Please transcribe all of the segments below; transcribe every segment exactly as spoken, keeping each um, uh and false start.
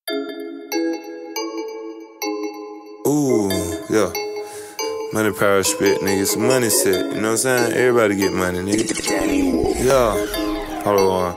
Ooh, yeah. Money, power, spit, nigga. Some money set, you know what I'm saying? Everybody get money, nigga. Yeah. Hold on.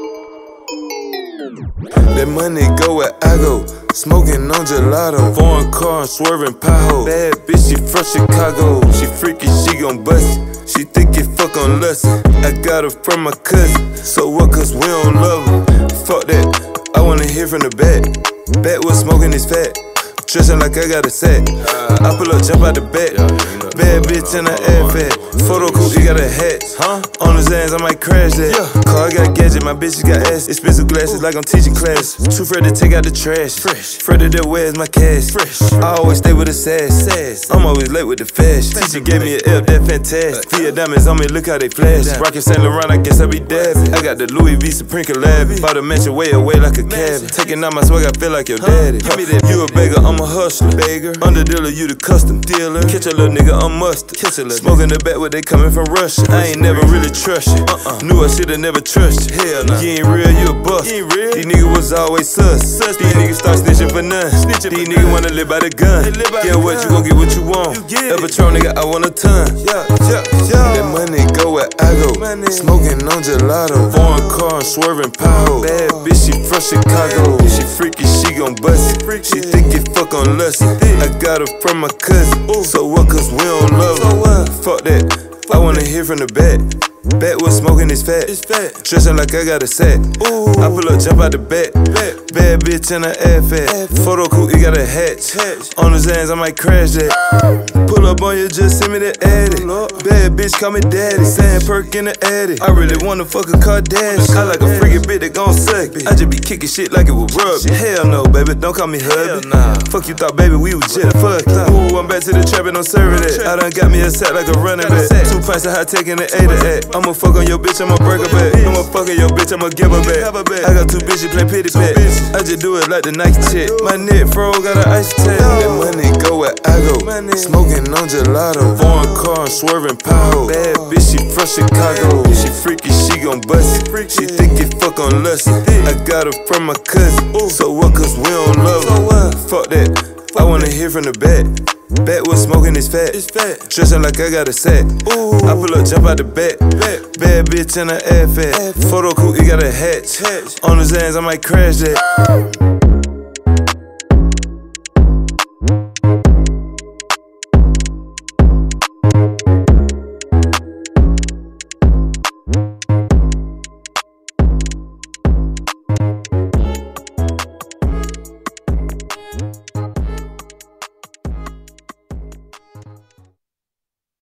That money go where I go. Smoking on gelato. Foreign car and swerving pothole. Bad bitch, she from Chicago. She freaky, she gon' bust it. She think it fuck on lust. I got her from my cousin. So what, cause we don't love her. Fuck that, I wanna hear from the back. Back was smoking his fat. Dressin' like I got a set. I pull up, jump out the bed. Bad bitch in the air fat. Photo coupe, he got a hat. Huh? On his hands, I might crash that. Car, I got gadget, my bitch got ass. Expensive glasses like I'm teaching class. Too afraid to take out the trash. Fresh. Afraid of that where's my cash. Fresh. I always stay with the sass. sass. I'm always late with the fast. Teacher gave me an F, that fantastic. Fia diamonds on me, look how they flash. Rockin' Saint Laurent, I guess I be dabbing. I got the Louis V Supreme collab. Bought a mansion way away like a cabin. Taking out my swag, I feel like your daddy. Give me that. You a beggar, I'm a hustler. Beggar. Under dealer, you the custom dealer. Catch a little nigga, I'm mustard. Catch a little smoking the back where they coming from Russia. I ain't never really trust you. Uh-uh. Knew I shoulda never trust you. Hell nah. You ain't real, you a bust. You ain't real. These niggas was always sus. sus These niggas start snitching for none. Snitching These niggas wanna live by the gun. Yeah, what you gon' get what you want. El Patron, nigga, I want a ton. Yeah, yeah, yeah. That money go where I go. Money. Smoking on gelato. Foreign car and swerving pothole. Bad bitch, she from Chicago. She freaky, she gon' bust it. She think it fuck on lust. I got her from my cousin. So what, cause we don't love her. Fuck that, I wanna hear from the back. Back was smoking his fat. Dressin' like I got a set. I pull up, jump out the back. Bad bitch in the air fat. Photo coupe, he got a hatch. On his hands, I might crash that. Pull up on you, just send me the addy. Bad bitch, call me daddy. Sand perk in the addy. I really wanna fuck a Kardashian. I like a freaky bitch that gon' suck it. I just be kicking shit like it was rubber. Hell no, baby, don't call me hubby. Fuck you thought, baby, we was just fucked. Ooh, I'm back to the trap and I'm serving that. I done got me a sack like a running back. Two pints of hot taking the eight of that. I'ma fuck on your bitch, I'ma break her back. I'ma fuck on your bitch, I'ma give her back. I got two bitches play pity pat. I just do it like the Nike check. My neck fro got an ice tag. That money go where I go. Smoking on gelato. Foreign car and swerving pothole. Bad bitch, she from Chicago. She freaky, she gon' bust it. She think it fuck on lust. I got her from my cousin. So what, cause we don't love her. Fuck that, I wanna hear from the back. Back was smoking his fat. Dressin' like I got a set. I pull up, jump out the back. Bad bitch in the air fat. Photo coupe, he got a hatch. On his hands, I might crash that.